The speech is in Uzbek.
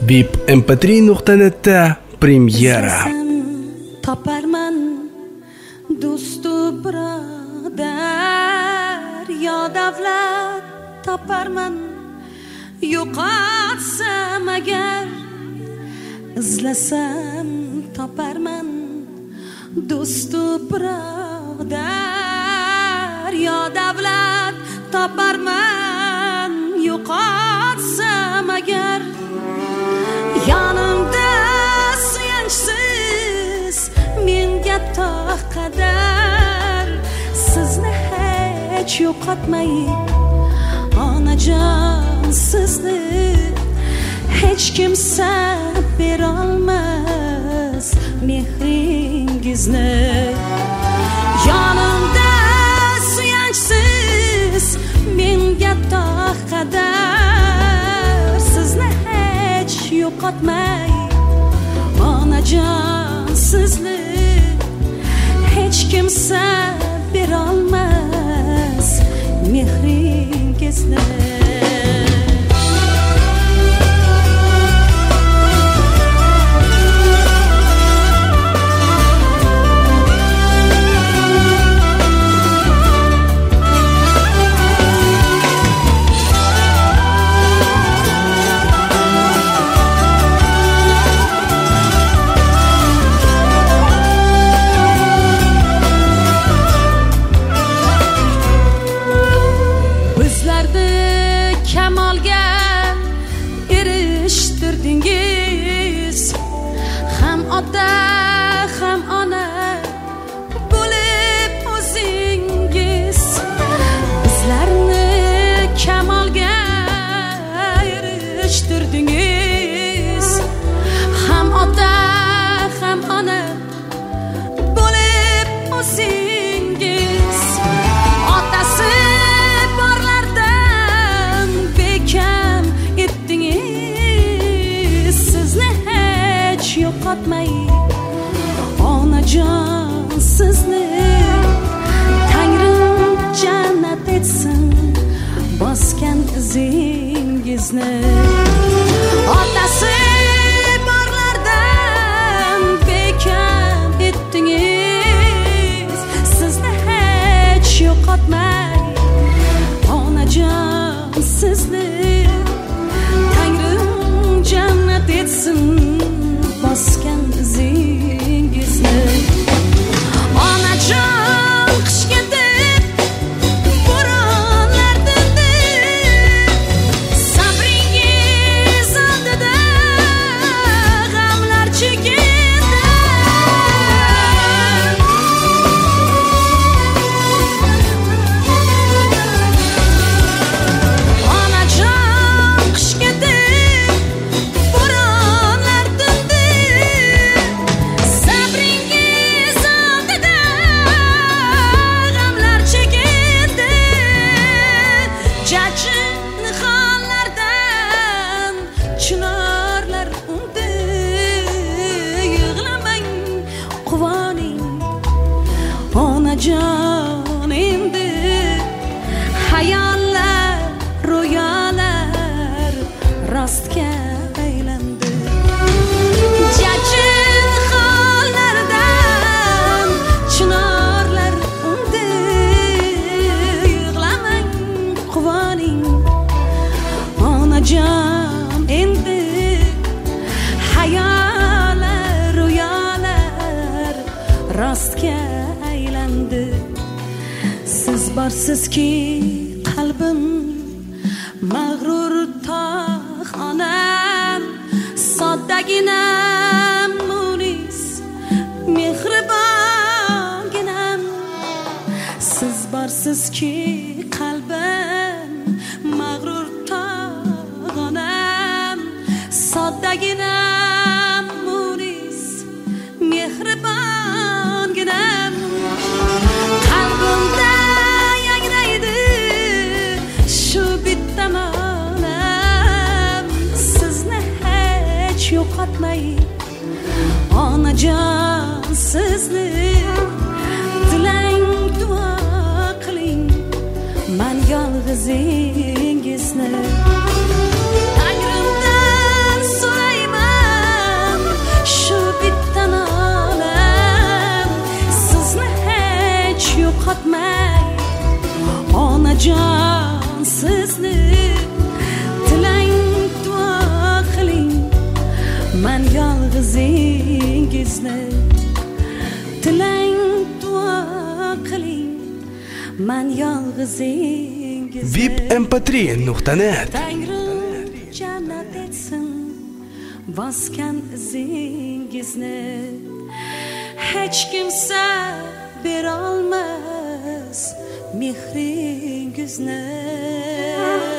vipmp3.net'da premyera. Toparman do'stu birodar, yo davlat toparman, yo'qotsam agar izlasam toparman do'stu birodar, yo davlat toparman, yo'qotsam agar yonimda suyanchsiz menga to qadar sizni hech yo'qotmay onajon, sizni hech kimsa berolmas mehringizni. Yonimda suyanchsiz menga to qadar sizni hech yo'qotmay onajon, sizni hech kimsa berolmas mehringizni. Onajon, sizni Tangrim jannat etsin bosgan izingizni. Otasi borlardan bekam etdingiz, sizni hech yo'qotmay onajon, sizni Tangrim jannat etsin bosgan izingizni. Onajon, qish keldi, bo'ronlar tindi, sabringiz oldida g'amlar chekindi. Onajon, qish keldi, onajon, endi hayollar, ro'yolar rostga aylandi. Jajin hollardan chinorlar undi, yig'lamang, quvoning onajon, endi hayollar, ro'yolar rostga aylandi. Siz borsizki qalbim mag'rur tog' onam, soddaginam munis mehribonginam. Siz borsizki qalbim mag'rur tog' onam, soddaginam munis mehribonginam. Qalbimda yangraydi shu bitta ma'nam, sizni hech yo'qotmay onajon, sizni dilang, duo qiling man yolg'izingizni. Tangrimdan so'ray man yolg'izingizni vipmp3.net Tangrim jannat etsin bosgan izingizni hech kimsa berolmas mehringizni